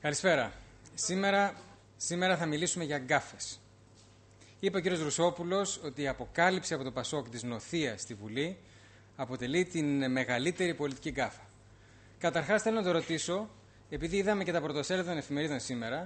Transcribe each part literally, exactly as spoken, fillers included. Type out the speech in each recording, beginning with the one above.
Καλησπέρα. Σήμερα, σήμερα θα μιλήσουμε για γκάφες. Είπε ο κ. Ρουσόπουλος ότι η αποκάλυψη από το Πασόκ της νοθείας στη Βουλή αποτελεί την μεγαλύτερη πολιτική γκάφα. Καταρχάς θέλω να το ρωτήσω, επειδή είδαμε και τα πρωτοσέλιδα των εφημερίδων σήμερα,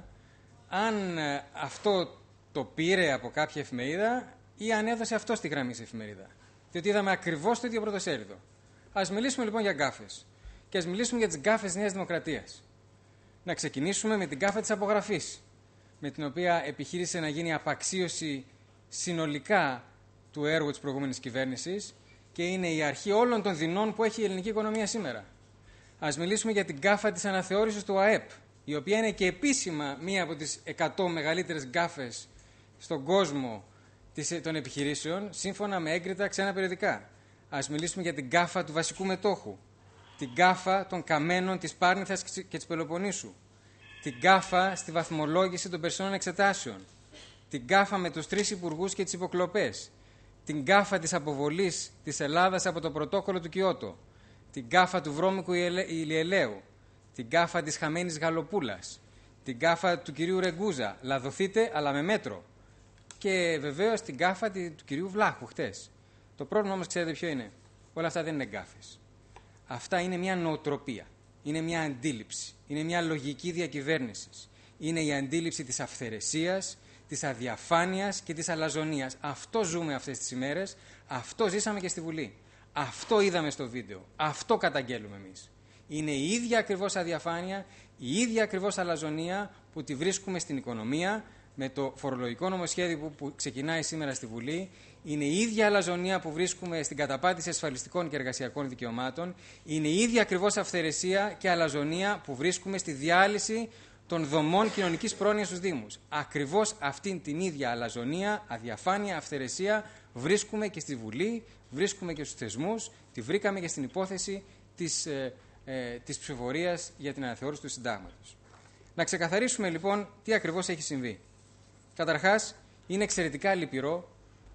αν αυτό το πήρε από κάποια εφημερίδα ή αν έδωσε αυτό στη γραμμή σε εφημερίδα. Διότι είδαμε ακριβώς το ίδιο πρωτοσέλιδο. Ας μιλήσουμε λοιπόν για γκάφες. Και ας μιλήσουμε για τις γκάφες Νέας Δημοκρατίας. Να ξεκινήσουμε με την γκάφα της απογραφής, με την οποία επιχείρησε να γίνει απαξίωση συνολικά του έργου της προηγούμενης κυβέρνησης και είναι η αρχή όλων των δεινών που έχει η ελληνική οικονομία σήμερα. Ας μιλήσουμε για την γκάφα της αναθεώρησης του ΑΕΠ, η οποία είναι και επίσημα μία από τις εκατό μεγαλύτερες γκάφες στον κόσμο των επιχειρήσεων, σύμφωνα με έγκριτα ξένα περιοδικά. Ας μιλήσουμε για την γκάφα του βασικού μετόχου, την γκάφα των καμένων της Πάρνηθας και της Πελοποννήσου, την γκάφα στη βαθμολόγηση των περσινών εξετάσεων, την γκάφα με τους τρεις υπουργούς και τις υποκλοπές, την γκάφα της αποβολής της Ελλάδας από το πρωτόκολλο του Κιώτο, την γκάφα του βρώμικου ηλιελαίου, την γκάφα της χαμένης Γαλοπούλας, την γκάφα του κυρίου Ρεγκούζα, λαδωθείτε αλλά με μέτρο, και βεβαίως την γκάφα του κυρίου Βλάχου χτες. Το πρόβλημα όμως ξέρετε ποιο είναι? Όλα αυτά δεν είναι γκάφες. Αυτά είναι μια νοοτροπία, είναι μια αντίληψη, είναι μια λογική διακυβέρνησης. Είναι η αντίληψη της αυθαιρεσίας, της αδιαφάνειας και της αλαζονίας. Αυτό ζούμε αυτές τις ημέρες, αυτό ζήσαμε και στη Βουλή. Αυτό είδαμε στο βίντεο, αυτό καταγγέλουμε εμείς. Είναι η ίδια ακριβώς αδιαφάνεια, η ίδια ακριβώς αλαζονία που τη βρίσκουμε στην οικονομία, με το φορολογικό νομοσχέδιο που, που ξεκινάει σήμερα στη Βουλή. Είναι η ίδια αλαζονία που βρίσκουμε στην καταπάτηση ασφαλιστικών και εργασιακών δικαιωμάτων. Είναι η ίδια ακριβώς αυθαιρεσία και αλαζονία που βρίσκουμε στη διάλυση των δομών κοινωνικής πρόνοιας στους Δήμους. Ακριβώς αυτήν την ίδια αλαζονία, αδιαφάνεια, αυθαιρεσία βρίσκουμε και στη Βουλή, βρίσκουμε και στους θεσμούς, τη βρήκαμε και στην υπόθεση της, ε, ε, της ψηφοφορίας για την αναθεώρηση του συντάγματος. Να ξεκαθαρίσουμε λοιπόν τι ακριβώς έχει συμβεί. Καταρχάς, είναι εξαιρετικά λυπηρό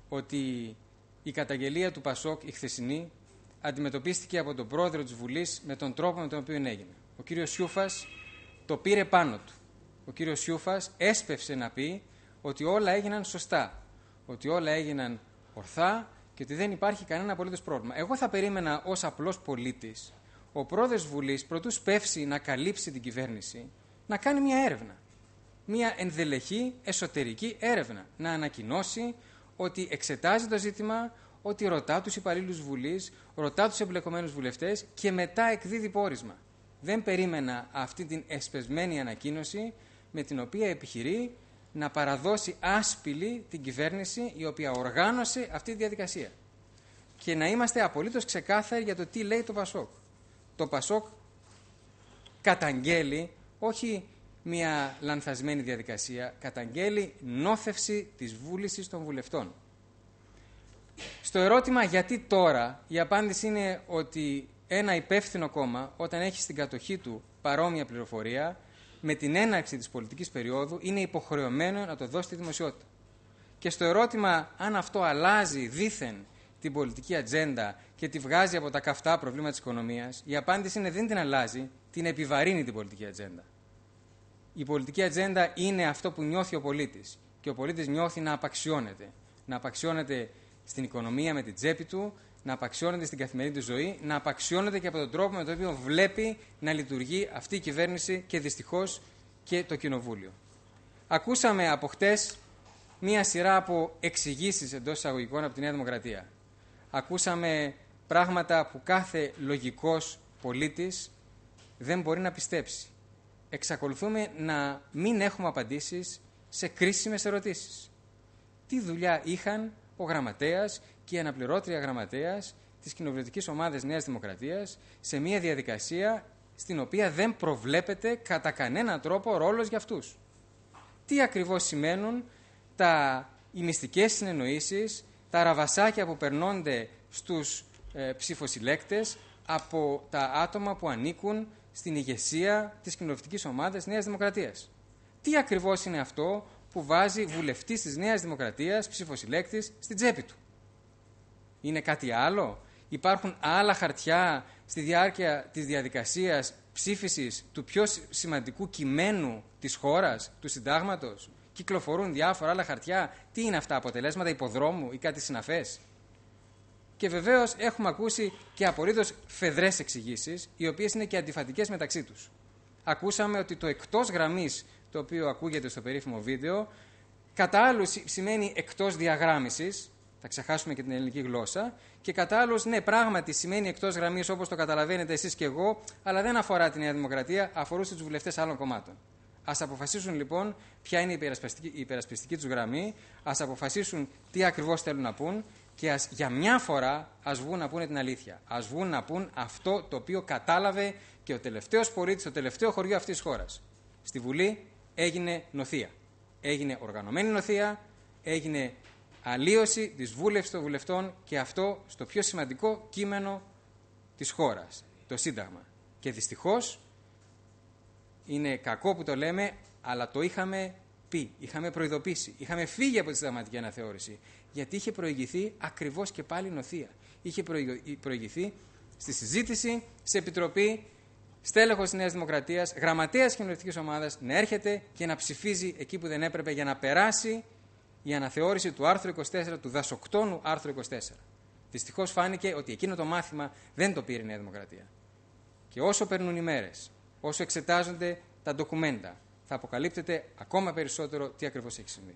ότι η καταγγελία του Πασόκ, η χθεσινή, αντιμετωπίστηκε από τον πρόεδρο της Βουλής με τον τρόπο με τον οποίο έγινε. Ο κύριος Σιούφας το πήρε πάνω του. Ο κύριος Σιούφας έσπευσε να πει ότι όλα έγιναν σωστά, ότι όλα έγιναν ορθά και ότι δεν υπάρχει κανένα απολύτως πρόβλημα. Εγώ θα περίμενα ως απλός πολίτης ο πρόεδρος της Βουλής, προτού σπεύσει να καλύψει την κυβέρνηση, να κάνει μια έρευνα. Μια ενδελεχή εσωτερική έρευνα. Να ανακοινώσει ότι εξετάζει το ζήτημα, ότι ρωτά τους υπαλλήλους Βουλής, ρωτά τους εμπλεκομένους βουλευτές και μετά εκδίδει πόρισμα. Δεν περίμενα αυτή την εσπεσμένη ανακοίνωση με την οποία επιχειρεί να παραδώσει άσπηλη την κυβέρνηση η οποία οργάνωσε αυτή τη διαδικασία. Και να είμαστε απολύτως ξεκάθαροι για το τι λέει το Πασόκ. Το Πασόκ καταγγέλει όχι μια λανθασμένη διαδικασία, καταγγέλει νόθευση της βούλησης των βουλευτών. Στο ερώτημα γιατί τώρα, η απάντηση είναι ότι ένα υπεύθυνο κόμμα, όταν έχει στην κατοχή του παρόμοια πληροφορία, με την έναρξη της πολιτικής περίοδου είναι υποχρεωμένο να το δώσει στη δημοσιότητα. Και στο ερώτημα αν αυτό αλλάζει δήθεν την πολιτική ατζέντα και τη βγάζει από τα καυτά προβλήματα της οικονομίας, η απάντηση είναι δεν την αλλάζει, την επιβαρύνει την πολιτική ατζέντα. Η πολιτική ατζέντα είναι αυτό που νιώθει ο πολίτης. Και ο πολίτης νιώθει να απαξιώνεται. Να απαξιώνεται στην οικονομία με την τσέπη του, να απαξιώνεται στην καθημερινή του ζωή, να απαξιώνεται και από τον τρόπο με τον οποίο βλέπει να λειτουργεί αυτή η κυβέρνηση και δυστυχώς και το Κοινοβούλιο. Ακούσαμε από χτες μία σειρά από εξηγήσεις εντός εισαγωγικών από τη Νέα Δημοκρατία. Ακούσαμε πράγματα που κάθε λογικός πολίτης δεν μπορεί να πιστέψει. Εξακολουθούμε να μην έχουμε απαντήσεις σε κρίσιμες ερωτήσεις. Τι δουλειά είχαν ο γραμματέας και η αναπληρώτρια γραμματέας της κοινοβουλευτικής ομάδας Νέας Δημοκρατίας σε μια διαδικασία στην οποία δεν προβλέπεται κατά κανένα τρόπο ρόλος για αυτούς? Τι ακριβώς σημαίνουν τα, οι μυστικές συνεννοήσεις, τα ραβασάκια που περνώνται στους ε, ψηφοσυλλέκτες από τα άτομα που ανήκουν στην ηγεσία της κοινοβουλευτικής ομάδας Νέας Δημοκρατίας? Τι ακριβώς είναι αυτό που βάζει βουλευτής της Νέας Δημοκρατίας, ψηφοσυλλέκτης, στην τσέπη του? Είναι κάτι άλλο? Υπάρχουν άλλα χαρτιά στη διάρκεια της διαδικασίας ψήφισης του πιο σημαντικού κειμένου της χώρας, του συντάγματος. Κυκλοφορούν διάφορα άλλα χαρτιά. Τι είναι αυτά, αποτελέσματα υποδρόμου ή κάτι συναφές? Και βεβαίως έχουμε ακούσει και απολύτως φεδρές εξηγήσεις, οι οποίες είναι και αντιφατικές μεταξύ τους. Ακούσαμε ότι το εκτός γραμμής, το οποίο ακούγεται στο περίφημο βίντεο, κατά άλλου σημαίνει εκτός διαγράμμισης, θα ξεχάσουμε και την ελληνική γλώσσα, και κατά άλλους, ναι, πράγματι σημαίνει εκτός γραμμής όπως το καταλαβαίνετε εσείς και εγώ, αλλά δεν αφορά τη Νέα Δημοκρατία, αφορούσε τους βουλευτές άλλων κομμάτων. Ας αποφασίσουν λοιπόν ποια είναι η υπερασπιστική, η υπερασπιστική τους γραμμή, ας αποφασίσουν τι ακριβώς θέλουν να πούν και ας, για μια φορά ας βγουν να πούνε την αλήθεια. Ας βγουν να πούν αυτό το οποίο κατάλαβε και ο τελευταίος πολίτης, το τελευταίο χωριό αυτής της χώρας. Στη Βουλή έγινε νοθεία. Έγινε οργανωμένη νοθεία, έγινε αλλίωση της βούλευσης των βουλευτών και αυτό στο πιο σημαντικό κείμενο της χώρας, το Σύνταγμα. Και δυστυχώς είναι κακό που το λέμε, αλλά το είχαμε πει, είχαμε προειδοποιήσει, είχαμε φύγει από τη συνταγματική αναθεώρηση, γιατί είχε προηγηθεί ακριβώς και πάλι νοθεία. Είχε προηγηθεί στη συζήτηση, σε επιτροπή, στέλεχος της Νέας Δημοκρατίας, γραμματέας κοινοβουλευτικής ομάδας να έρχεται και να ψηφίζει εκεί που δεν έπρεπε για να περάσει η αναθεώρηση του άρθρου είκοσι τέσσερα, του δασοκτώνου άρθρου είκοσι τέσσερα. Δυστυχώς φάνηκε ότι εκείνο το μάθημα δεν το πήρε η Νέα Δημοκρατία. Και όσο περνούν οι μέρες, όσο εξετάζονται τα ντοκουμέντα, θα αποκαλύπτεται ακόμα περισσότερο τι ακριβώς έχει συμβεί.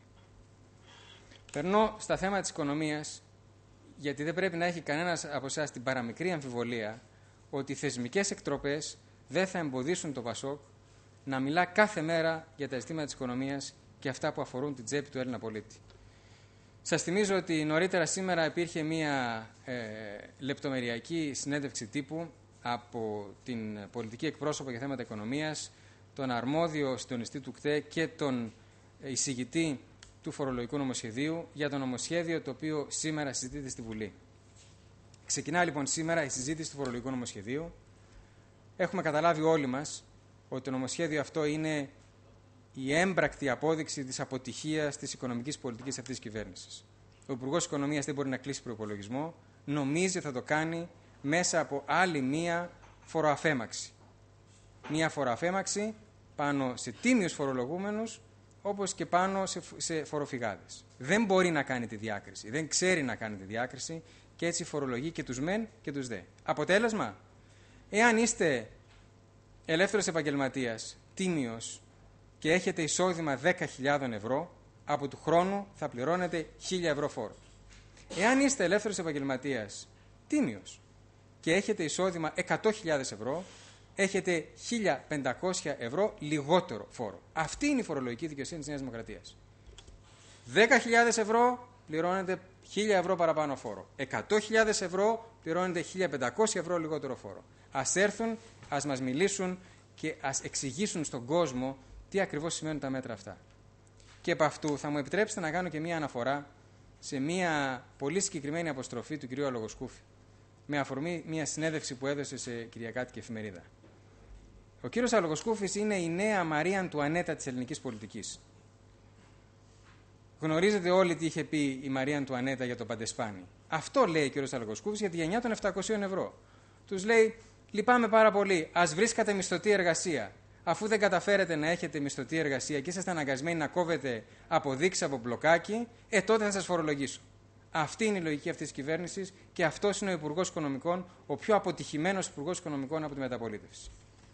Περνώ στα θέματα της οικονομίας, γιατί δεν πρέπει να έχει κανένας από εσάς την παραμικρή αμφιβολία ότι οι θεσμικές εκτροπές δεν θα εμποδίσουν το Πασόκ να μιλά κάθε μέρα για τα ζητήματα της οικονομίας και αυτά που αφορούν την τσέπη του Έλληνα πολίτη. Σας θυμίζω ότι νωρίτερα σήμερα υπήρχε μία ε, λεπτομεριακή συνέντευξη τύπου από την πολιτική εκπρόσωπο για θέματα οικονομίας, τον αρμόδιο συντονιστή του ΚΤΕ και τον εισηγητή του φορολογικού νομοσχεδίου για το νομοσχέδιο το οποίο σήμερα συζητείται στη Βουλή. Ξεκινά λοιπόν σήμερα η συζήτηση του φορολογικού νομοσχεδίου. Έχουμε καταλάβει όλοι μας ότι το νομοσχέδιο αυτό είναι η έμπρακτη απόδειξη της αποτυχίας της οικονομικής πολιτικής αυτής της κυβέρνησης. Ο Υπουργός Οικονομίας δεν μπορεί να κλείσει προϋπολογισμό, νομίζει ότι θα το κάνει μέσα από άλλη μία φοροαφέμαξη. Μία φοροαφέμαξη πάνω σε τίμιους φορολογούμενους, όπως και πάνω σε, σε φοροφυγάδες. Δεν μπορεί να κάνει τη διάκριση, δεν ξέρει να κάνει τη διάκριση και έτσι φορολογεί και τους μεν και τους δε. Αποτέλεσμα, εάν είστε ελεύθερος επαγγελματίας, τίμιος και έχετε εισόδημα δέκα χιλιάδες ευρώ, από του χρόνου θα πληρώνετε χίλια ευρώ φόρο. Εάν είστε ελεύθερος επαγγελματίας, τίμιος και έχετε εισόδημα εκατό χιλιάδες ευρώ, έχετε χίλια πεντακόσια ευρώ λιγότερο φόρο. Αυτή είναι η φορολογική δικαιοσύνη της Νέας Δημοκρατίας. δέκα χιλιάδες ευρώ πληρώνετε χίλια ευρώ παραπάνω φόρο. εκατό χιλιάδες ευρώ πληρώνετε χίλια πεντακόσια ευρώ λιγότερο φόρο. Ας έρθουν, ας μας μιλήσουν και ας εξηγήσουν στον κόσμο τι ακριβώς σημαίνουν τα μέτρα αυτά. Και επ' αυτού θα μου επιτρέψετε να κάνω και μία αναφορά σε μία πολύ συγκεκριμένη αποστροφή του κυρίου Αλογοσκούφη, με αφορμή μία συνέντευξη που έδωσε σε κυριακάτικη εφημερίδα. Ο κύριος Αλογοσκούφης είναι η νέα Μαρία Αντουανέτα της ελληνικής πολιτικής. Γνωρίζετε όλοι τι είχε πει η Μαρία Αντουανέτα για το Παντεσπάνι. Αυτό λέει ο κύριος Αλογοσκούφης για τη γενιά των επτακοσίων ευρώ. Τους λέει: λυπάμαι πάρα πολύ, ας βρίσκατε μισθωτή εργασία. Αφού δεν καταφέρετε να έχετε μισθωτή εργασία και είσαστε αναγκασμένοι να κόβετε αποδείξεις από μπλοκάκι, ε, τότε θα σας φορολογήσω. Αυτή είναι η λογική αυτής της κυβέρνησης και αυτός είναι ο Υπουργός Οικονομικών, ο πιο αποτυχημένος Υπουργός Οικονομικών από τη μεταπολίτευση.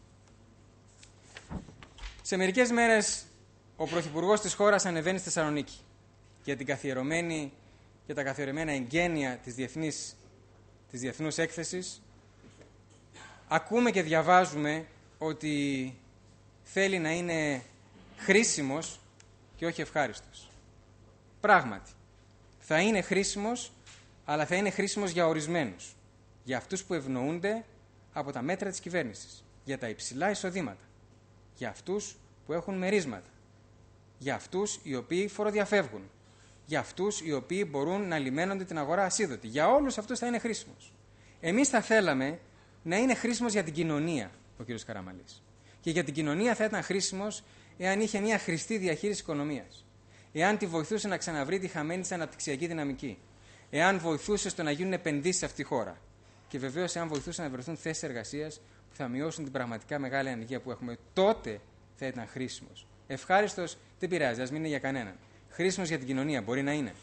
Σε μερικές μέρες ο Πρωθυπουργός της χώρας ανεβαίνει στη Θεσσαλονίκη για, την καθιερωμένη, για τα καθιερωμένα εγγένεια της, διεθνής, της διεθνούς έκθεσης. Ακούμε και διαβάζουμε ότι θέλει να είναι χρήσιμος και όχι ευχάριστος. Πράγματι, θα είναι χρήσιμος, αλλά θα είναι χρήσιμος για ορισμένους. Για αυτούς που ευνοούνται από τα μέτρα της κυβέρνησης. Για τα υψηλά εισοδήματα. Για αυτούς που έχουν μερίσματα. Για αυτούς οι οποίοι φοροδιαφεύγουν. Για αυτούς οι οποίοι μπορούν να λιμένονται την αγορά ασίδωτη. Για όλους αυτούς θα είναι χρήσιμος. Εμείς θα θέλαμε να είναι χρήσιμος για την κοινωνία, ο κ. Καραμανλής. Και για την κοινωνία θα ήταν χρήσιμος εάν είχε μια χρηστή διαχείριση οικονομίας. Εάν τη βοηθούσε να ξαναβρει τη χαμένη της αναπτυξιακή δυναμική. Εάν βοηθούσε στο να γίνουν επενδύσεις σε αυτή τη χώρα. Και βεβαίως εάν βοηθούσε να βρεθούν θέσεις εργασίας που θα μειώσουν την πραγματικά μεγάλη ανεργία που έχουμε, τότε θα ήταν χρήσιμος. Ευχάριστος δεν πειράζει, ας μην είναι για κανέναν. Χρήσιμος για την κοινωνία μπορεί να είναι.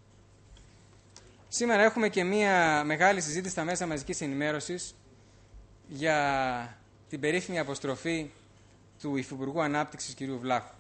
Σήμερα έχουμε και μία μεγάλη συζήτηση στα μέσα μαζικής ενημέρωσης για την περίφημη αποστροφή του Υφυπουργού Ανάπτυξης κ. Βλάχου.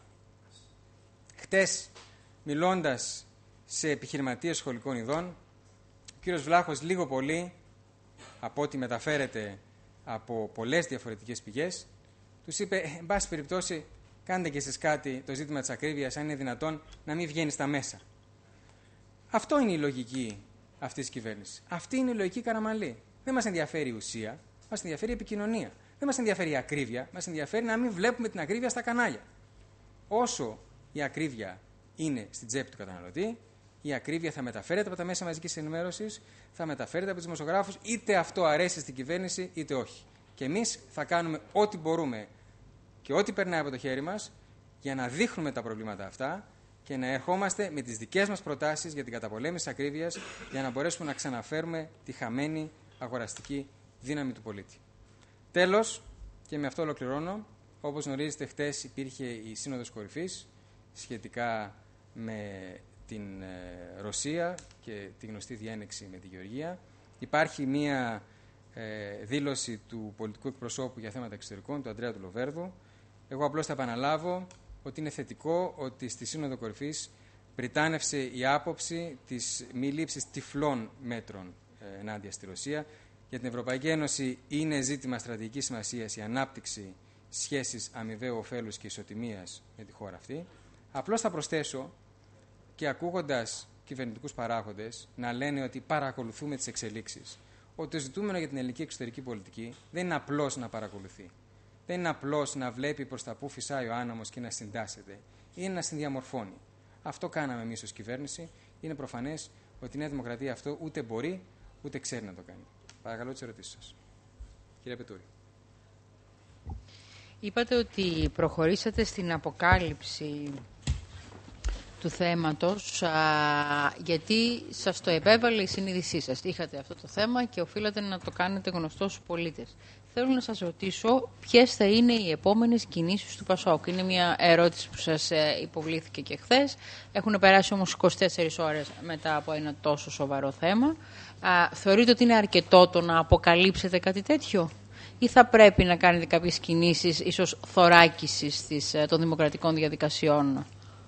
Χτες, μιλώντας σε επιχειρηματίες σχολικών ειδών, ο κ. Βλάχος λίγο πολύ, από ό,τι μεταφέρεται από πολλές διαφορετικές πηγές, τους είπε, εν πάση περιπτώσει, κάντε και εσείς κάτι το ζήτημα της ακρίβειας, αν είναι δυνατόν να μην βγαίνει στα μέσα. Αυτό είναι η λογική αυτής της κυβέρνησης. Αυτή είναι η λογική Καραμανλή. Δεν μας ενδιαφέρει η ουσία, μας ενδιαφέρει η επικοινωνία. Δεν μας ενδιαφέρει η ακρίβεια, μας ενδιαφέρει να μην βλέπουμε την ακρίβεια στα κανάλια. Όσο η ακρίβεια είναι στην τσέπη του καταναλωτή, η ακρίβεια θα μεταφέρεται από τα μέσα μαζικής ενημέρωσης, θα μεταφέρεται από τους δημοσιογράφους, είτε αυτό αρέσει στην κυβέρνηση είτε όχι. Και εμείς θα κάνουμε ό,τι μπορούμε και ό,τι περνάει από το χέρι μας για να δείχνουμε τα προβλήματα αυτά και να ερχόμαστε με τις δικές μας προτάσεις για την καταπολέμηση της ακρίβειας για να μπορέσουμε να ξαναφέρουμε τη χαμένη αγοραστική δύναμη του πολίτη. Τέλος, και με αυτό ολοκληρώνω, όπως γνωρίζετε, χτες υπήρχε η Σύνοδος Κορυφής σχετικά με την Ρωσία και τη γνωστή διένεξη με τη Γεωργία. Υπάρχει μία ε, δήλωση του πολιτικού εκπροσώπου για θέματα εξωτερικών, του Αντρέα του Λοβέρδου. Εγώ απλώς θα επαναλάβω ότι είναι θετικό ότι στη Σύνοδο Κορυφής πριτάνευσε η άποψη της μη λήψης τυφλών μέτρων ε, ενάντια στη Ρωσία. Για την Ευρωπαϊκή Ένωση είναι ζήτημα στρατηγικής σημασίας η ανάπτυξη σχέσης αμοιβαίου ωφέλους και ισοτιμίας με τη χώρα αυτή. Απλώς θα προσθέσω και ακούγοντας κυβερνητικούς παράγοντες να λένε ότι παρακολουθούμε τις εξελίξεις, ότι το ζητούμενο για την ελληνική εξωτερική πολιτική δεν είναι απλώς να παρακολουθεί. Δεν είναι απλώς να βλέπει προς τα που φυσάει ο άνεμος και να συντάσσεται. Είναι να συνδιαμορφώνει. Αυτό κάναμε εμείς ως κυβέρνηση. Είναι προφανές ότι η Νέα Δημοκρατία αυτό ούτε μπορεί ούτε ξέρει να το κάνει. Παρακαλώ τις ερωτήσεις σας. Κύριε Πετούρη. Είπατε ότι προχωρήσατε στην αποκάλυψη του θέματος α, γιατί σας το επέβαλε η συνείδησή σας. Είχατε αυτό το θέμα και οφείλατε να το κάνετε γνωστό στους πολίτες. Θέλω να σας ρωτήσω ποιες θα είναι οι επόμενες κινήσεις του Πασόκ. Είναι μια ερώτηση που σας υποβλήθηκε και χθες. Έχουν περάσει όμως είκοσι τέσσερις ώρες μετά από ένα τόσο σοβαρό θέμα. Α, θεωρείτε ότι είναι αρκετό το να αποκαλύψετε κάτι τέτοιο ή θα πρέπει να κάνετε κάποιες κινήσεις ίσως θωράκισης της, των δημοκρατικών διαδικασιών?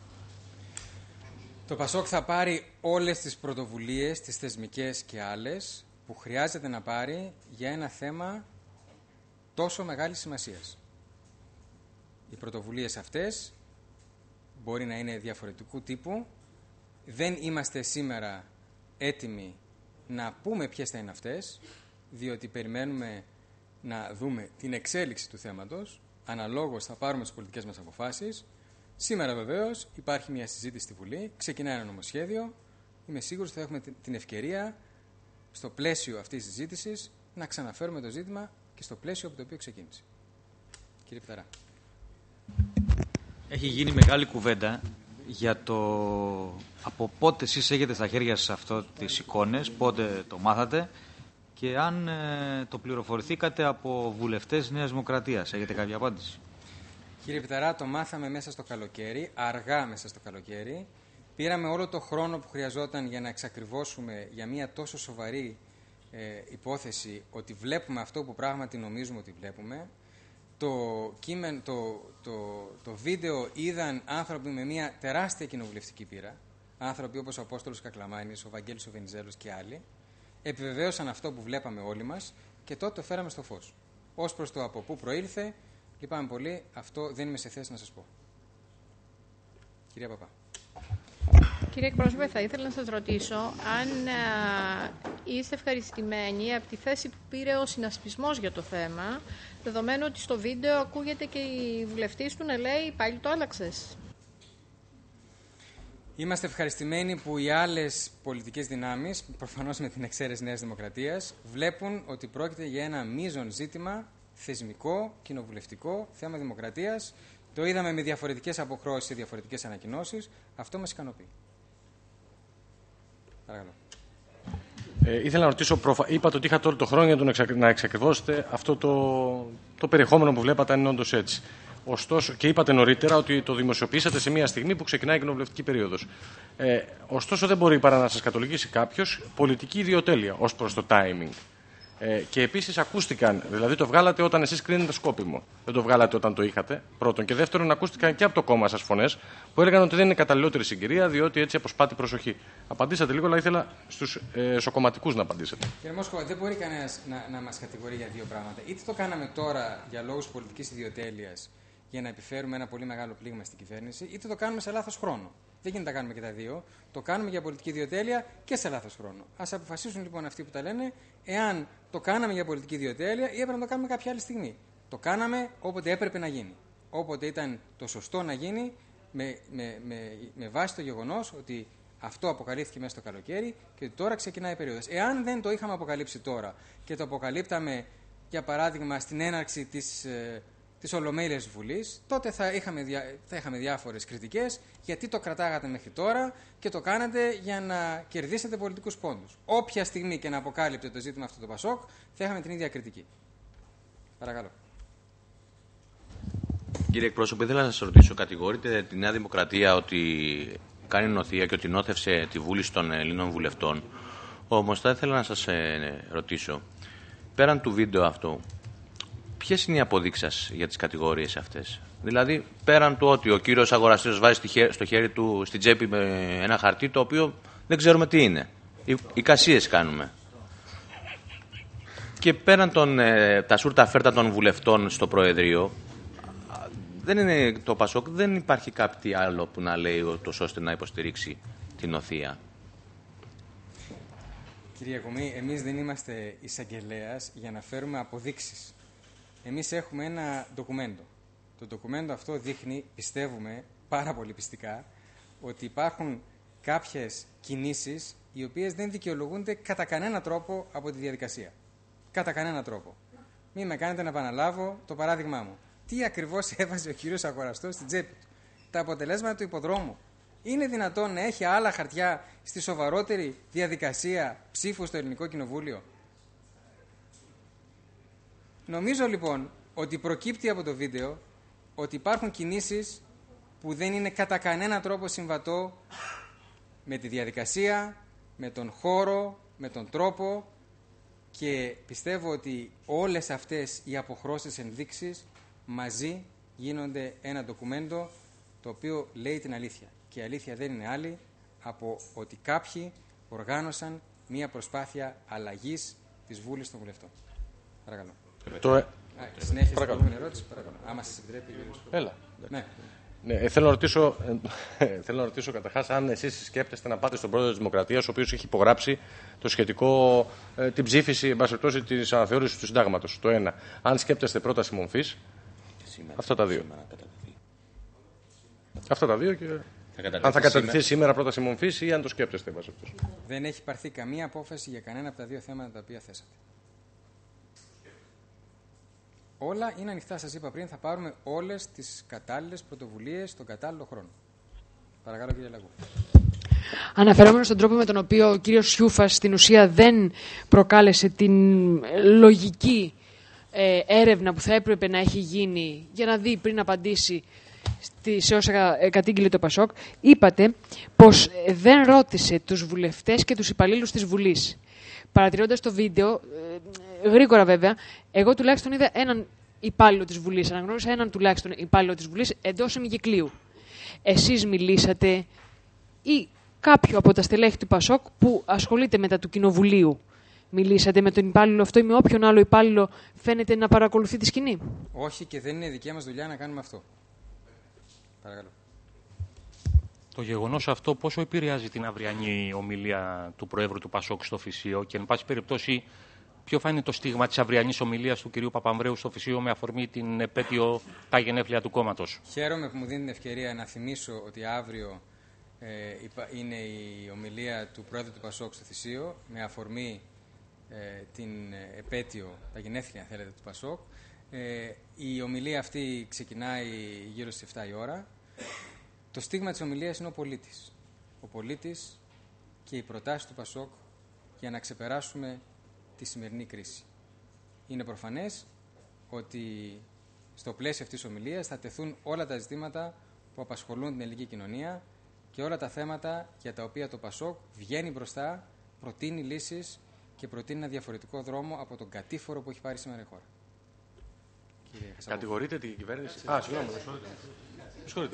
Το Πασόκ θα πάρει όλες τις πρωτοβουλίες, τις θεσμικές και άλλες, που χρειάζεται να πάρει για ένα θέμα τόσο μεγάλης σημασίας. Οι πρωτοβουλίες αυτές μπορεί να είναι διαφορετικού τύπου. Δεν είμαστε σήμερα έτοιμοι να πούμε ποιες θα είναι αυτές, διότι περιμένουμε να δούμε την εξέλιξη του θέματος. Αναλόγως θα πάρουμε τις πολιτικές μας αποφάσεις. Σήμερα βεβαίως υπάρχει μια συζήτηση στη Βουλή, ξεκινάει ένα νομοσχέδιο. Είμαι σίγουρος ότι θα έχουμε την ευκαιρία στο πλαίσιο αυτής της συζήτησης να ξαναφέρουμε το ζήτημα και στο πλαίσιο από το οποίο ξεκίνησε. Κύριε Πιθαρά. Έχει γίνει μεγάλη κουβέντα για το από πότε εσείς έχετε στα χέρια σας αυτό τις εικόνες, πότε το μάθατε και αν ε, το πληροφορηθήκατε από βουλευτές Νέας Δημοκρατίας. Έχετε κάποια απάντηση? Κύριε Πιθαρά, το μάθαμε μέσα στο καλοκαίρι, αργά μέσα στο καλοκαίρι. Πήραμε όλο το χρόνο που χρειαζόταν για να εξακριβώσουμε για μια τόσο σοβαρή ε, υπόθεση ότι βλέπουμε αυτό που πράγματι νομίζουμε ότι βλέπουμε. Το, κείμεν, το, το, το βίντεο είδαν άνθρωποι με μια τεράστια κοινοβουλευτική πείρα, άνθρωποι όπως ο Απόστολος Κακλαμάνης, ο Βαγγέλης ο Βενιζέλος και άλλοι, επιβεβαίωσαν αυτό που βλέπαμε όλοι μας και τότε το φέραμε στο φως. Ως προς το από πού προήλθε, λυπάμαι πολύ, αυτό δεν είμαι σε θέση να σας πω. Κυρία Παπά. Κύριε εκπρόσωπε, θα ήθελα να σας ρωτήσω αν α, είστε ευχαριστημένοι από τη θέση που πήρε ο συνασπισμός για το θέμα, δεδομένου ότι στο βίντεο ακούγεται και η βουλευτής του να λέει «Πάλι το άλλαξες». Είμαστε ευχαριστημένοι που οι άλλες πολιτικές δυνάμεις, προφανώς με την εξαίρεση Νέας Δημοκρατίας, βλέπουν ότι πρόκειται για ένα μείζον ζήτημα θεσμικό, κοινοβουλευτικό, θέμα δημοκρατίας. Το είδαμε με διαφορετικές αποχρώσεις σε διαφορετικές ανακοινώσεις. Αυτό μας ικανοποιεί. Παρακαλώ. Ε, ήθελα να ρωτήσω, προφα... είπατε ότι είχατε όλο το χρόνο για να, εξακ... να εξακριβώσετε αυτό το... το περιεχόμενο που βλέπατε, αν είναι όντως έτσι. Ωστόσο, και είπατε νωρίτερα ότι το δημοσιοποιήσατε σε μια στιγμή που ξεκινάει η κοινοβουλευτική περίοδος. Ε, ωστόσο, δεν μπορεί παρά να σας κατολογήσει κάποιος πολιτική ιδιοτέλεια ως προς το timing. Ε, και επίσης ακούστηκαν, δηλαδή το βγάλατε όταν εσείς κρίνετε σκόπιμο. Δεν το βγάλατε όταν το είχατε. Πρώτον. Και δεύτερον, ακούστηκαν και από το κόμμα σας φωνές που έλεγαν ότι δεν είναι καταλληλότερη συγκυρία, διότι έτσι αποσπάται προσοχή. Απαντήσατε λίγο, αλλά ήθελα στους ε, σοκομματικούς να απαντήσετε. Κύριε Μόσκοβα, δεν μπορεί κανένας να, να μας κατηγορεί για δύο πράγματα. Είτε το κάναμε τώρα για λόγους πολιτικής ιδιοτέλειας, για να επιφέρουμε ένα πολύ μεγάλο πλήγμα στην κυβέρνηση, είτε το κάνουμε σε λάθος χρόνο. Δεν γίνεται να κάνουμε και τα δύο. Το κάνουμε για πολιτική ιδιοτέλεια και σε λάθος χρόνο. Ας αποφασίσουν λοιπόν αυτοί που τα λένε, εάν το κάναμε για πολιτική ιδιοτέλεια ή έπρεπε να το κάνουμε κάποια άλλη στιγμή. Το κάναμε όποτε έπρεπε να γίνει. Όποτε ήταν το σωστό να γίνει, με, με, με, με βάση το γεγονός ότι αυτό αποκαλύφθηκε μέσα στο καλοκαίρι και ότι τώρα ξεκινάει η περίοδος. Εάν δεν το είχαμε αποκαλύψει τώρα και το αποκαλύπταμε, για παράδειγμα, στην έναρξη της. Ε, της Ολομέλειας της Βουλής, τότε θα είχαμε, δια... θα είχαμε διάφορες κριτικές γιατί το κρατάγατε μέχρι τώρα και το κάνατε για να κερδίσετε πολιτικούς πόντους. Όποια στιγμή και να αποκάλυπτε το ζήτημα αυτό το Πασόκ, θα είχαμε την ίδια κριτική. Παρακαλώ. Κύριε εκπρόσωπε, ήθελα να σας ρωτήσω, κατηγορείτε τη Νέα Δημοκρατία ότι κάνει νοθεία και ότι νόθευσε τη βούληση των Ελλήνων βουλευτών. Όμως θα ήθελα να σας ρωτήσω, πέραν του βίντεο αυτού, ποιες είναι οι αποδείξεις σας για τις κατηγορίες αυτές? Δηλαδή, πέραν του ότι ο κύριος αγοραστής βάζει στο χέρι του στην τσέπη με ένα χαρτί το οποίο δεν ξέρουμε τι είναι. Εικασίες κάνουμε. Και πέραν των, ε, τα σούρτα φέρτα των βουλευτών στο Προεδρείο, δεν είναι το Πασόκ, δεν υπάρχει κάτι άλλο που να λέει τόσο ώστε να υποστηρίξει την νοθεία. Κύριε Κομή, εμείς δεν είμαστε εισαγγελέας για να φέρουμε αποδείξεις. Εμείς έχουμε ένα ντοκουμέντο. Το ντοκουμέντο αυτό δείχνει, πιστεύουμε πάρα πολύ πιστικά, ότι υπάρχουν κάποιες κινήσεις οι οποίες δεν δικαιολογούνται κατά κανένα τρόπο από τη διαδικασία. Κατά κανένα τρόπο. Μην με κάνετε να επαναλάβω το παράδειγμά μου. Τι ακριβώς έβαζε ο κύριος Αγοραστός στην τσέπη του? Τα αποτελέσματα του υποδρόμου. Είναι δυνατόν να έχει άλλα χαρτιά στη σοβαρότερη διαδικασία ψήφου στο Ελληνικό Κοινοβούλιο? Νομίζω λοιπόν ότι προκύπτει από το βίντεο ότι υπάρχουν κινήσεις που δεν είναι κατά κανένα τρόπο συμβατό με τη διαδικασία, με τον χώρο, με τον τρόπο, και πιστεύω ότι όλες αυτές οι αποχρώσεις ενδείξεις μαζί γίνονται ένα ντοκουμέντο το οποίο λέει την αλήθεια. Και η αλήθεια δεν είναι άλλη από ότι κάποιοι οργάνωσαν μία προσπάθεια αλλαγής της Βούλης των Βουλευτών. Παρακαλώ. Το... Α, συνέχεια στην επόμενη ερώτηση, παρακαλώ. Άμα σας επιτρέπει. Έλα. Ναι. Ναι, θέλω να ρωτήσω, θέλω να ρωτήσω καταρχάς αν εσείς σκέπτεστε να πάτε στον πρόεδρο της Δημοκρατίας, ο οποίος έχει υπογράψει το σχετικό, ε, την ψήφιση, εν πάση περιπτώσει, της αναθεώρησης του συντάγματος. Το ένα. Αν σκέπτεστε πρόταση μομφής, αυτά τα δύο. Αυτά τα δύο και... Θα αν θα κατατεθεί σήμερα, σήμερα πρόταση μομφής ή αν το σκέπτεστε, εν πάση περιπτώσει. Δεν έχει πάρθει καμία απόφαση για κανένα από τα δύο θέματα τα οποία θέσατε. Όλα είναι ανοιχτά, σας είπα πριν, θα πάρουμε όλες τις κατάλληλες πρωτοβουλίες στον κατάλληλο χρόνο. Παρακαλώ, κύριε Λαγού. Αναφερόμενο στον τρόπο με τον οποίο ο κύριος Σιούφας στην ουσία δεν προκάλεσε την λογική ε, έρευνα που θα έπρεπε να έχει γίνει για να δει πριν απαντήσει στη, σε όσα κατήγγειλε το Πασόκ, είπατε πως δεν ρώτησε τους βουλευτές και τους υπαλλήλους της Βουλής. Παρατηρώντας το βίντεο, ε, γρήγορα βέβαια, εγώ τουλάχιστον είδα έναν υπάλληλο της Βουλής, αναγνώρισα έναν τουλάχιστον υπάλληλο της Βουλής εντός ημικυκλίου. Εσείς μιλήσατε ή κάποιο από τα στελέχη του Πασόκ που ασχολείται μετά του Κοινοβουλίου? Μιλήσατε με τον υπάλληλο αυτό ή με όποιον άλλο υπάλληλο φαίνεται να παρακολουθεί τη σκηνή? Όχι, και δεν είναι δική μας δουλειά να κάνουμε αυτό. Παρακαλώ. Το γεγονός αυτό πόσο επηρεάζει την αυριανή ομιλία του Προέδρου του Πασόκ στο Φυσίο και εν πάση περιπτώσει ποιο θα είναι το στίγμα της αυριανής ομιλίας του κυρίου Παπανδρέου στο Φυσίο με αφορμή την επέτειο τα γενέθλια του κόμματος? Χαίρομαι που μου δίνει την ευκαιρία να θυμίσω ότι αύριο ε, είναι η ομιλία του Πρόεδρου του Πασόκ στο Φυσίο με αφορμή ε, την επέτειο, τα γενέθλια θέλετε, του Πασόκ. Ε, η ομιλία αυτή ξεκινάει γύρω στις εφτά η ώρα. Το στίγμα της ομιλίας είναι ο πολίτης. Ο πολίτης και οι προτάσεις του Πασόκ για να ξεπεράσουμε τη σημερινή κρίση. Είναι προφανές ότι στο πλαίσιο αυτής της ομιλίας θα τεθούν όλα τα ζητήματα που απασχολούν την ελληνική κοινωνία και όλα τα θέματα για τα οποία το ΠΑΣΟΚ βγαίνει μπροστά, προτείνει λύσεις και προτείνει ένα διαφορετικό δρόμο από τον κατήφορο που έχει πάρει σήμερα η χώρα. Κατηγορείτε την κυβέρνηση. Α, συγγνώμη, με συγχωρείτε.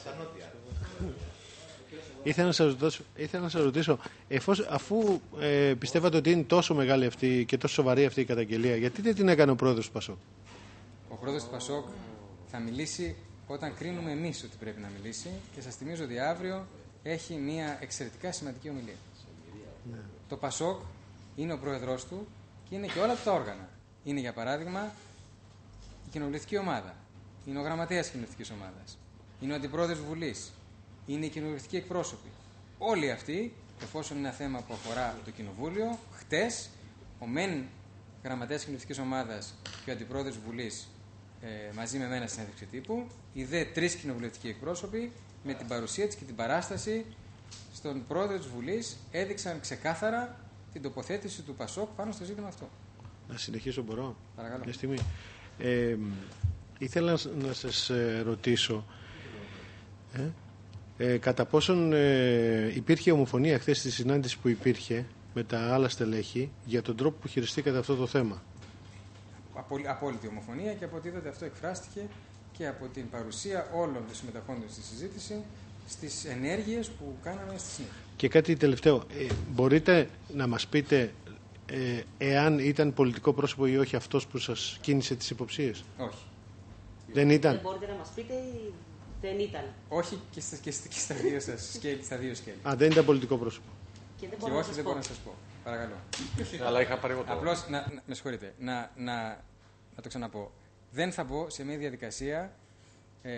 Ήθελα να σας ρωτήσω, ήθελα να σας ρωτήσω εφόσον, αφού ε, πιστεύατε ότι είναι τόσο μεγάλη αυτή και τόσο σοβαρή αυτή η καταγγελία, γιατί δεν την έκανε ο πρόεδρος του ΠΑΣΟΚ? Ο πρόεδρος του ΠΑΣΟΚ θα μιλήσει όταν κρίνουμε εμείς ότι πρέπει να μιλήσει και σας θυμίζω ότι αύριο έχει μια εξαιρετικά σημαντική ομιλία. Ναι. Το ΠΑΣΟΚ είναι ο πρόεδρος του και είναι και όλα τα όργανα. Είναι για παράδειγμα η κοινοβουλευτική ομάδα, είναι ο γραμματέας της κοινοβουλευτικής ομάδας, είναι ο αντιπρόεδρος της Βουλής, είναι οι κοινοβουλευτικοί εκπρόσωποι. Όλοι αυτοί, εφόσον είναι ένα θέμα που αφορά το Κοινοβούλιο, χτες ο μεν γραμματέας της κοινοβουλευτικής ομάδας και ο αντιπρόεδρος της Βουλής ε, μαζί με μένα στην συνέντευξη τύπου, οι δε τρεις κοινοβουλευτικοί εκπρόσωποι με την παρουσία της και την παράσταση στον πρόεδρο της Βουλής έδειξαν ξεκάθαρα την τοποθέτηση του ΠΑΣΟΚ πάνω στο ζήτημα αυτό. Να συνεχίσω μπορώ? Παρακαλώ. Μια στιγμή. Ε, ήθελα να σας ρωτήσω ε, ε, κατά πόσον ε, υπήρχε ομοφωνία χθες στη συνάντηση που υπήρχε με τα άλλα στελέχη για τον τρόπο που χειριστήκατε αυτό το θέμα. Απόλυτη ομοφωνία και από ό,τι είδατε αυτό εκφράστηκε και από την παρουσία όλων των συμμεταχόντων στη συζήτηση στις ενέργειες που κάναμε στη συνέχεια. Και κάτι τελευταίο. Ε, μπορείτε να μας πείτε ε, εάν ήταν πολιτικό πρόσωπο ή όχι αυτός που σας κίνησε τις υποψίες? Όχι. Δεν ήταν? Δεν μπορείτε να μας πείτε ή δεν ήταν? Όχι και στα, και στα, και στα δύο σας σκέλη, στα δύο σκέλη. Α, δεν ήταν πολιτικό πρόσωπο. Και, δεν και όχι, δεν πω. μπορώ να σας πω. Παρακαλώ. Αλλά είχα πάρει εγώ το... Απλώς, να, να, με συγχωρείτε, να, να, να το ξαναπώ. Δεν θα μπω σε μια διαδικασία ε,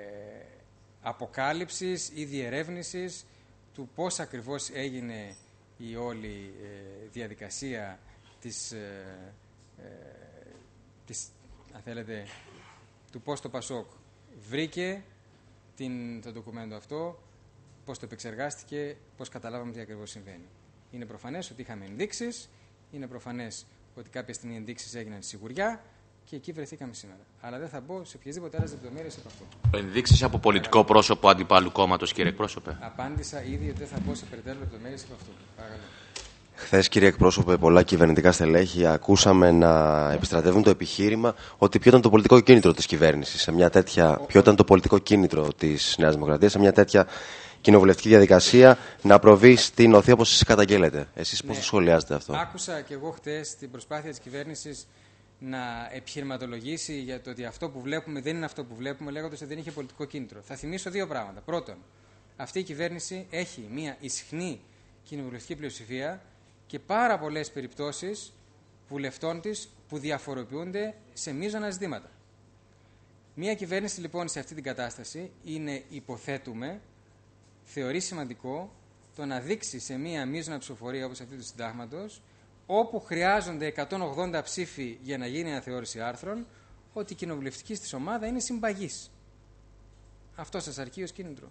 αποκάλυψης ή διερεύνησης του πώς ακριβώς έγινε η όλη ε, διαδικασία της, ε, ε, της, αν θέλετε, του πώς το ΠΑΣΟΚ βρήκε την, το ντοκουμέντο αυτό, πώς το επεξεργάστηκε, πώς καταλάβαμε τι ακριβώς συμβαίνει. Είναι προφανές ότι είχαμε ενδείξεις, είναι προφανές ότι κάποια στιγμή οι ενδείξεις έγιναν σιγουριά και εκεί βρεθήκαμε σήμερα. Αλλά δεν θα μπω σε οποιασδήποτε άλλες λεπτομέρειες από αυτό. Ενδείξεις από πολιτικό πρόσωπο αντιπάλου κόμματος, κύριε εκπρόσωπε? Απάντησα ήδη ότι δεν θα μπω σε περαιτέρω λεπτομέρειες από αυτό. Παρακαλώ. Χθες, κύριε εκπρόσωπε, πολλά κυβερνητικά στελέχη ακούσαμε να επιστρατεύουν το επιχείρημα ότι ποιο ήταν το πολιτικό κίνητρο της κυβέρνησης, σε μια τέτοια, ο... ποιο ήταν το πολιτικό κίνητρο της Νέας Δημοκρατίας, σε μια τέτοια κοινοβουλευτική διαδικασία να προβεί στην οθεία όπως εσείς καταγγέλλετε. Εσείς πώς ναι. το σχολιάζετε αυτό? Άκουσα και εγώ χτες την προσπάθεια της κυβέρνησης να επιχειρηματολογήσει για το ότι αυτό που βλέπουμε δεν είναι αυτό που βλέπουμε, λέγοντας ότι δεν είχε πολιτικό κίνητρο. Θα θυμίσω δύο πράγματα. Πρώτον, αυτή η κυβέρνηση έχει μια ισχνή κοινοβουλευτική πλειοψηφία και πάρα πολλές περιπτώσεις βουλευτών της που διαφοροποιούνται σε μείζωνα ζητήματα. Μια κυβέρνηση λοιπόν σε αυτή την κατάσταση είναι, υποθέτουμε, θεωρεί σημαντικό το να δείξει σε μια μείζωνα ψηφοφορία όπως αυτή του συντάγματος, όπου χρειάζονται εκατόν ογδόντα ψήφοι για να γίνει αναθεώρηση άρθρων, ότι η κοινοβουλευτική της ομάδα είναι συμπαγής. Αυτό σας αρκεί ως κίνητρο?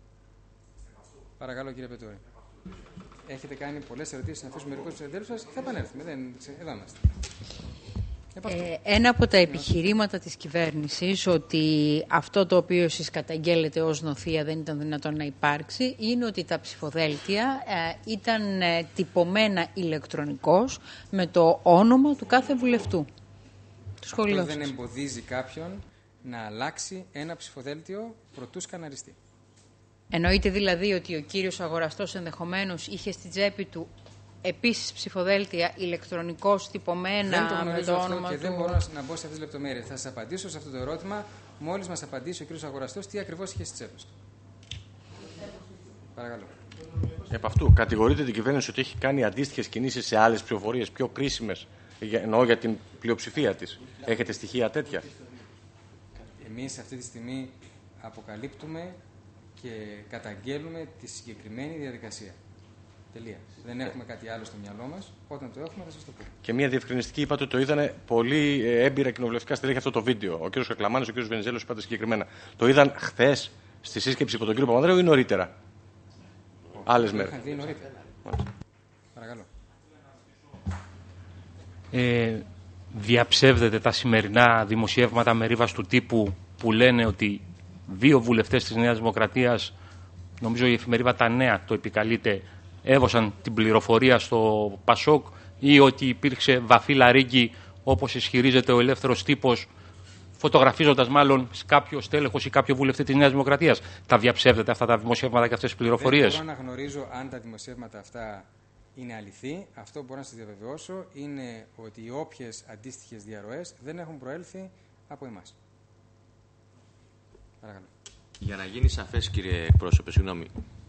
Παρακαλώ, κύριε Πετώρη. Έχετε κάνει πολλές ερωτήσεις να αφήσουμε μερικούς τους εντέλους σας. Θα επανέλθουμε. Δεν... Εδώ είμαστε. Ε, ένα από τα επιχειρήματα της κυβέρνησης ότι αυτό το οποίο εσείς καταγγέλλετε ως νοθεία δεν ήταν δυνατόν να υπάρξει είναι ότι τα ψηφοδέλτια ε, ήταν ε, τυπωμένα ηλεκτρονικώς με το όνομα του κάθε βουλευτού. Αυτό δεν εμποδίζει κάποιον να αλλάξει ένα ψηφοδέλτιο προτού σκαναριστεί. Εννοείται δηλαδή ότι ο κύριος αγοραστός ενδεχομένως είχε στην τσέπη του επίσης ψηφοδέλτια ηλεκτρονικώς τυπωμένα δεν το με το όνομα και του... δεν μπορώ να μπω σε αυτές τις λεπτομέρειες. Θα σας απαντήσω σε αυτό το ερώτημα μόλις μας απαντήσει ο κύριος αγοραστός τι ακριβώς είχε στις τσέπες του. Παρακαλώ. Επ' αυτού, κατηγορείτε την κυβέρνηση ότι έχει κάνει αντίστοιχες κινήσεις σε άλλες ψηφοφορίες πιο κρίσιμες, εννοώ για την πλειοψηφία της. Έχετε στοιχεία τέτοια? Εμείς αυτή τη στιγμή αποκαλύπτουμε και καταγγέλουμε τη συγκεκριμένη διαδικασία. Τελεία. Δεν έχουμε κάτι άλλο στο μυαλό μας. Όταν το έχουμε θα σας το πούμε. Και μια διευκρινιστική, είπατε ότι το είδαν πολύ έμπειρα κοινοβουλευτικά στελέχη αυτό το βίντεο. Ο κ. Κακλαμάνης, ο κ. Βενιζέλος είπατε συγκεκριμένα. Το είδαν χθες στη σύσκεψη από τον κ. Παπανδρέου ή νωρίτερα? Άλλες μέρες? Είχαν δει νωρίτερα. Παρακαλώ. ε, διαψεύδετε τα σημερινά δημοσιεύματα με ρίβας του τύπου που λένε ότι δύο βουλευτές της Νέας Δημοκρατίας, νομίζω η εφημερίδα Τα Νέα το επικαλείται, έβωσαν την πληροφορία στο Πασόκ, ή ότι υπήρξε βαφή λαρύγκη, όπως ισχυρίζεται ο ελεύθερος τύπος, φωτογραφίζοντας μάλλον κάποιο στέλεχος ή κάποιο βουλευτή της Νέας Δημοκρατίας. Τα διαψεύδετε αυτά τα δημοσιεύματα και αυτές τις πληροφορίες? Δεν μπορώ να γνωρίζω αν τα δημοσιεύματα αυτά είναι αληθή. Αυτό που μπορώ να σας διαβεβαιώσω είναι ότι οι όποιες αντίστοιχες διαρροές δεν έχουν προέλθει από εμάς. Παρακαλώ. Για να γίνει σαφές, κύριε εκπρόσωπε, συγγνώμη.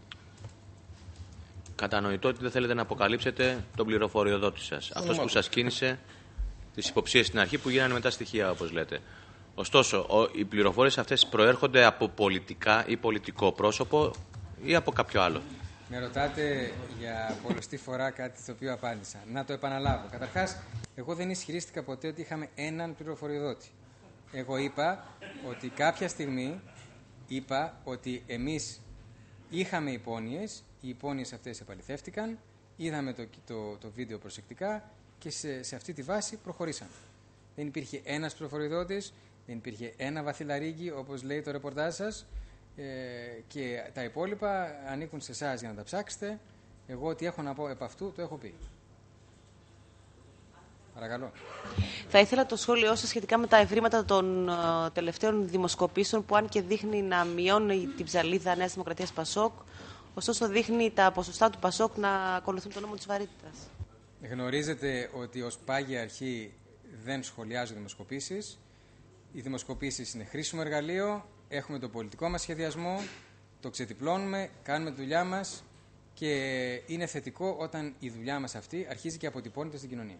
Κατανοητό ότι δεν θέλετε να αποκαλύψετε τον πληροφοριοδότη σας. Αυτός που σας κίνησε τις υποψίες στην αρχή που γίνανε μετά στοιχεία, όπως λέτε. Ωστόσο, οι πληροφορίες αυτές προέρχονται από πολιτικά ή πολιτικό πρόσωπο ή από κάποιο άλλο? Με ρωτάτε για πολλωστή φορά κάτι το οποίο απάντησα. Να το επαναλάβω. Καταρχάς, εγώ δεν ισχυρίστηκα ποτέ ότι είχαμε έναν πληροφοριοδότη. Εγώ είπα ότι κάποια στιγμή είπα ότι εμείς είχαμε υπόνοιες, οι υπόνοιες αυτές επαληθεύτηκαν, είδαμε το, το, το βίντεο προσεκτικά και σε, σε αυτή τη βάση προχωρήσαμε. Δεν υπήρχε ένας πληροφοριοδότης, δεν υπήρχε ένα βαθυλαρίκι, όπως λέει το ρεπορτάζ σας, ε, και τα υπόλοιπα ανήκουν σε εσάς για να τα ψάξετε. Εγώ ό,τι έχω να πω επ' αυτού το έχω πει. Παρακαλώ. Θα ήθελα το σχόλιο σας σχετικά με τα ευρήματα των uh, τελευταίων δημοσκοπήσεων που αν και δείχνει να μειώνει την ψαλίδα Νέας Δημοκρατίας Πασόκ, ωστόσο δείχνει τα ποσοστά του Πασόκ να ακολουθούν τον νόμο της βαρύτητας. Γνωρίζετε ότι ως πάγια αρχή δεν σχολιάζω δημοσκοπήσεις. Οι δημοσκοπήσεις είναι χρήσιμο εργαλείο, έχουμε το πολιτικό μας σχεδιασμό, το ξετυπλώνουμε, κάνουμε τη δουλειά μας και είναι θετικό όταν η δουλειά μας αυτή αρχίζει και αποτυπώνεται στην κοινωνία.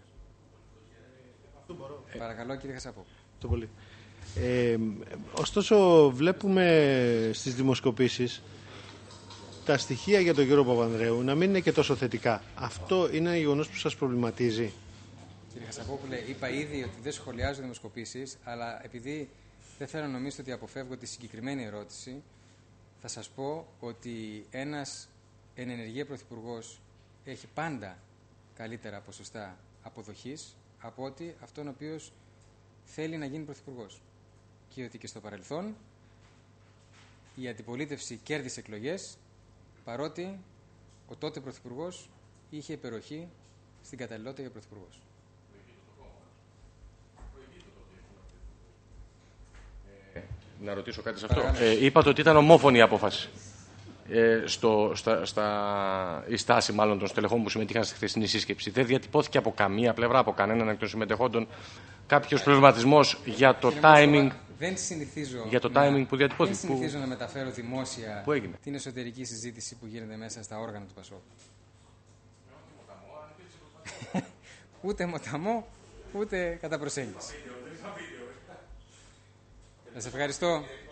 Ε, Παρακαλώ, κύριε Χασαπόπουλο. Το πολύ. Ε, ωστόσο, βλέπουμε στις δημοσκοπήσεις τα στοιχεία για τον κύριο Παπανδρέου να μην είναι και τόσο θετικά. Αυτό είναι ένα γεγονός που σας προβληματίζει? Κύριε Χασαπόπουλε, είπα ήδη ότι δεν σχολιάζω δημοσκοπήσεις, αλλά επειδή δεν θέλω να νομίζετε ότι αποφεύγω τη συγκεκριμένη ερώτηση, θα σας πω ότι ένας εν ενεργεία πρωθυπουργός έχει πάντα καλύτερα ποσοστά αποδοχής από ότι αυτόν ο οποίος θέλει να γίνει πρωθυπουργός. Και ότι και στο παρελθόν η αντιπολίτευση κέρδισε εκλογές, παρότι ο τότε πρωθυπουργός είχε υπεροχή στην καταλληλότητα για πρωθυπουργός. Ε, να ρωτήσω κάτι σε αυτό. Ε, είπατε ότι ήταν ομόφωνη η απόφαση. Ε, στο, στα, στα, η στάση μάλλον των στελεχών που συμμετείχαν στη χθεσινή σύσκεψη. Δεν διατυπώθηκε από καμία πλευρά, από κανέναν εκ των συμμετεχόντων, κάποιος προβληματισμός για το timing. Δεν συνηθίζω, για το να, timing που διατυπώθηκε. δεν συνηθίζω που, να μεταφέρω δημόσια που έγινε. την εσωτερική συζήτηση που γίνεται μέσα στα όργανα του Πασόκ. Ούτε μοταμό, ούτε κατά προσέγγιση. Σας ευχαριστώ.